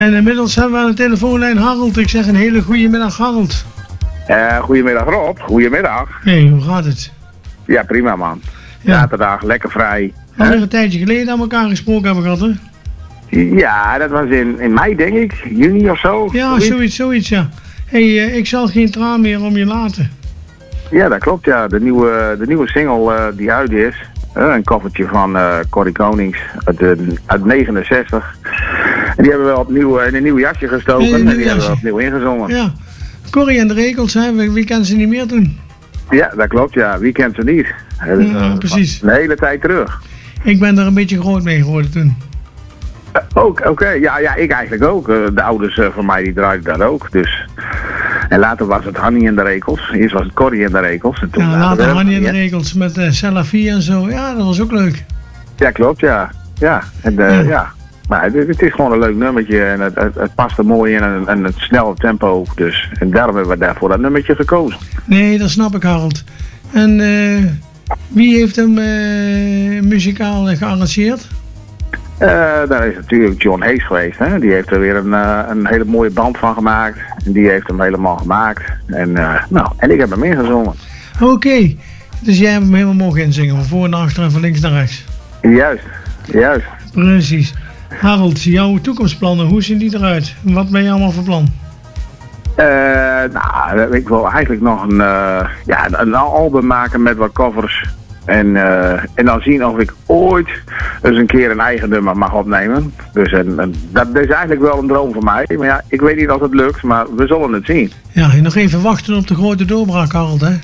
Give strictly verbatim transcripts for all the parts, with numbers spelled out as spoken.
En inmiddels hebben we aan de telefoonlijn Harold. Ik zeg een hele goede middag, Harold. Uh, goedemiddag Rob, goedemiddag. Hé, hey, hoe gaat het? Ja, prima man. Ja. Zaterdag, lekker vrij. Alweer een tijdje geleden aan elkaar gesproken hebben gehad, hè? Ja, dat was in, in mei denk ik, juni of zo. Ja, zoiets, zoiets, zoiets ja. Hé, hey, uh, ik zal geen traan meer om je laten. Ja, dat klopt ja. De nieuwe, de nieuwe single uh, die uit is. Uh, een koffertje van uh, Corrie Konings uit, uh, uit negenenzestig. En die hebben we opnieuw uh, in een nieuw jasje gestoken Nee, en die jasje. hebben we opnieuw ingezongen. Ja, Corrie en de Rekels, hè? Wie, wie kan ze niet meer doen? Ja, dat klopt ja. Wie kent ze niet? Uh, Ja, precies. Een hele tijd terug. Ik ben er een beetje groot mee geworden toen. Uh, ook, oké. Okay. Ja, ja, ik eigenlijk ook. Uh, de ouders uh, van mij die draaiden dat ook. Dus. En later was het Hannie en de Rekels. Eerst was het Corrie en de Rekels. En toen Ja, later later werd- Hannie en de ja. Rekels met uh, Selafie en zo. Ja, dat was ook leuk. Ja, klopt, ja. Ja, en, uh, Ja. ja. Maar het, het is gewoon een leuk nummertje en het, het, het past er mooi in en, en het snelle tempo. Dus, en daarom hebben we daarvoor dat nummertje gekozen. Nee, dat snap ik, Harold. En uh, wie heeft hem uh, muzikaal uh, gearrangeerd? Uh, daar is natuurlijk John Hayes geweest. Hè? Die heeft er weer een, uh, een hele mooie band van gemaakt. En die heeft hem helemaal gemaakt. En, uh, nou, en ik heb hem ingezongen. Oké, okay. Dus jij hebt hem helemaal mogen inzingen, van voor naar achter en van links naar rechts. Juist, juist. Precies. Harold, jouw toekomstplannen, hoe zien die eruit? Wat ben je allemaal voor plan? Uh, nou, ik wil eigenlijk nog een, uh, ja, een album maken met wat covers. En, uh, en dan zien of ik ooit eens een keer een eigen nummer mag opnemen. Dus en, en dat is eigenlijk wel een droom voor mij. Maar ja, ik weet niet of het lukt, maar we zullen het zien. Ja, en nog even wachten op de grote doorbraak, Harold, hè?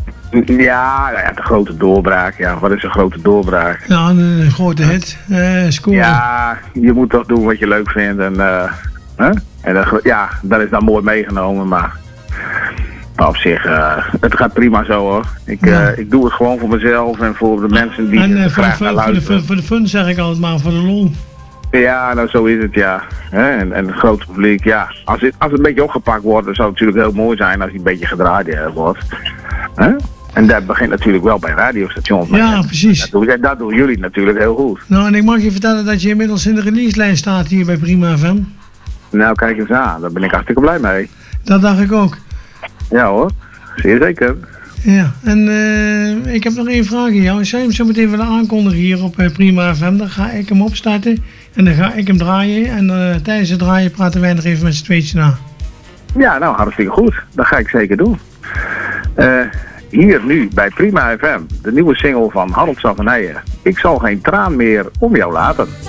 Ja, nou ja, de grote doorbraak. Ja, wat is een grote doorbraak? Ja, een, een grote hit. Uh, scoren. Ja, je moet toch doen wat je leuk vindt. En, uh, huh? en dat, ja, dat is dan mooi meegenomen, maar... Maar op zich, uh, het gaat prima zo hoor. Ik, uh, Ja. ik doe het gewoon voor mezelf en voor de mensen die En uh, er voor, de, graag naar fun- voor, de, luisteren. fun- voor de fun zeg ik altijd maar, voor de lol. Ja, nou zo is het ja. Hè? En, en het grote publiek, ja. Als het, als het een beetje opgepakt wordt, dan zou het natuurlijk heel mooi zijn als hij een beetje gedraaid uh, wordt. Hè? En dat begint natuurlijk wel bij radiostations. Maar Ja, dat- precies. Dat, doen- dat doen jullie natuurlijk heel goed. Nou, en ik mag je vertellen dat je inmiddels in de releaselijst staat hier bij Prima F M. Nou, kijk eens aan. Daar ben ik hartstikke blij mee. Dat dacht ik ook. Ja hoor, zeer zeker. Ja, en uh, ik heb nog één vraag aan jou. Zou je hem zo meteen willen aankondigen hier op uh, Prima F M? Dan ga ik hem opstarten en dan ga ik hem draaien. En uh, tijdens het draaien praten wij nog even met z'n tweetjes na. Ja, nou hartstikke goed. Dat ga ik zeker doen. Uh, hier nu bij Prima F M, de nieuwe single van Harold Savenijen. Ik zal geen traan meer om jou laten.